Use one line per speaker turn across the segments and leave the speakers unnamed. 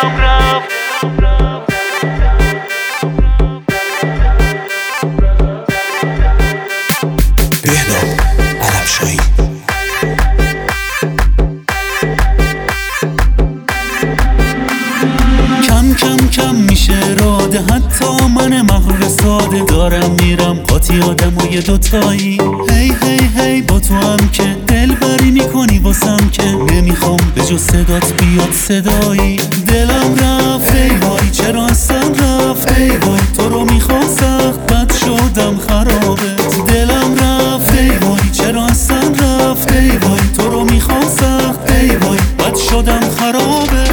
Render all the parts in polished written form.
بهنام علمشاهی. کم کم کم میشه راده، حتی من مغرور ساده دارم میرم قاطی آدم و یه دوتایی. هی هی هی با تو هم که دل بری میکنی واسم که نمیخوام به جز صدات بیاد صدایی. دلم رفت ای وای چرا اصلا رفت، ای وای تو رو میخوام سخت بد شدم خرابت. دلم رفت ای وای چرا اصلا رفت، ای وای تو رو میخوام سخت، ای وای بد شدم خرابت.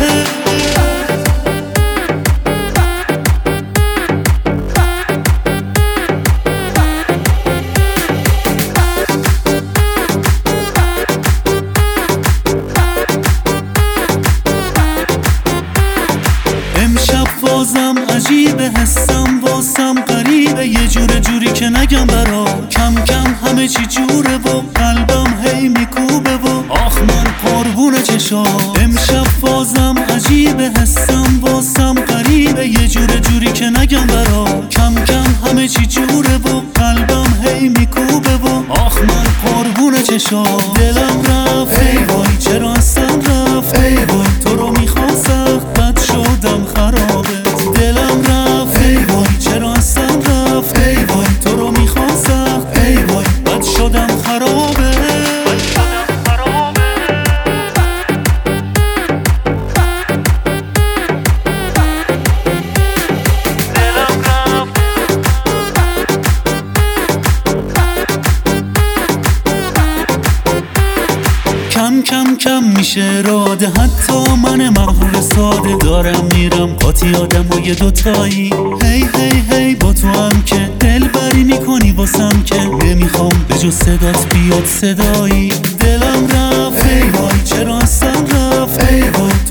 بازم عجیبه حسم واسم غریبه، یه جوری که نگم برا. کم کم همه چی جوره و قلبم هی میکوبه و آخ من قربون چشام. امشب بازم عجیبه حسم واسم غریبه، یه جوری که نگم برا. کم کم همه چی جوره و قلبم هی میکوبه و آخ من قربون چشام. دلم رفت ای وای چرا اصلا رفت، ای وای تو رو میخوام سخت بد شدم خرابه. دلم رفت ای وای چرا اصلا رفت، ای وای تو رو میخوام سخت، ای وای بد شدم خرابه. کم کم کم میشه راده، حتی من مغرور ساده دارم میرم قاطی آدم و یه دوتایی. هی هی هی با تو هم که دل بری میکنی واسم که نمیخوام به جز صدات بیاد صدایی. دلم رفت ای وای چرا اصلا رفت، ای وای